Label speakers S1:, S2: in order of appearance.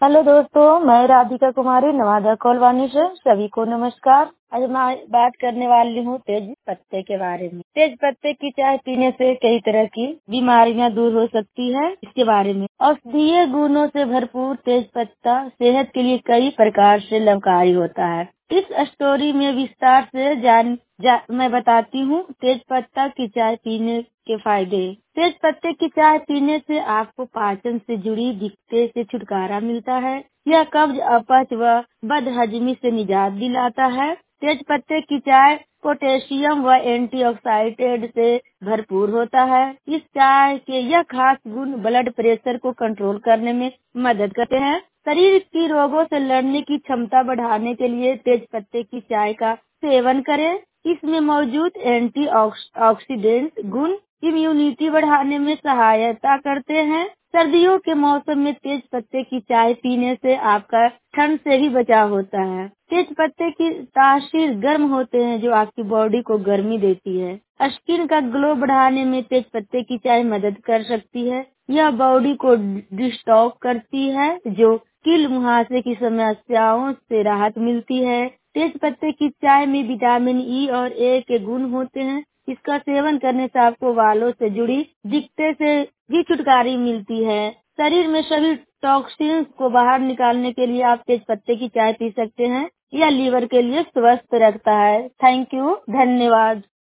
S1: Hello दोस्तों, मैं राधिका कुमारी Nawada colony से सभी को नमस्कार। आज मैं बात करने वाली हूँ तेज पत्ते के बारे में। तेज पत्ते की चाय पीने से कई तरह की बीमारियां दूर हो सकती है। इसके बारे में औषधीय गुणों से भरपूर तेज पत्ता सेहत के लिए कई प्रकार से लाभकारी होता है। इस स्टोरी में विस्तार से मैं बताती हूँ तेज पत्ता की चाय पीने के फायदे। तेज पत्ते की चाय पीने से आपको पाचन से जुड़ी दिक्कतें से छुटकारा मिलता है। यह कब्ज, अपच व बदहजमी से निजात दिलाता है। तेज पत्ते की चाय पोटेशियम व एंटीऑक्सीडेंट से भरपूर होता है। इस चाय के यह खास गुण ब्लड प्रेशर को कंट्रोल करने में मदद करते हैं। शरीर की रोगों से लड़ने की क्षमता बढ़ाने के लिए तेज पत्ते की चाय का सेवन करें। इसमें मौजूद एंटीऑक्सीडेंट गुण इम्यूनिटी बढ़ाने में सहायता करते हैं। सर्दियों के मौसम में तेज पत्ते की चाय पीने से आपका ठंड से भी बचाव होता है। तेज पत्ते की तासीर गर्म होते हैं, जो आपकी बॉडी को गर्मी देती है। स्किन का ग्लो बढ़ाने में तेज पत्ते की चाय मदद कर सकती है। यह बॉडी को डिस्टॉक करती है, जो कील मुहासे की समस्याओं से राहत मिलती है। तेज पत्ते की चाय में विटामिन ई और ए के गुण होते हैं। इसका सेवन करने से आपको बालों से जुड़ी दिक्कतें से भी छुटकारा मिलती है। शरीर में सभी टॉक्सिन्स को बाहर निकालने के लिए आप तेज पत्ते की चाय पी सकते हैं। यह लीवर के लिए स्वस्थ रखता है। थैंक यू, धन्यवाद।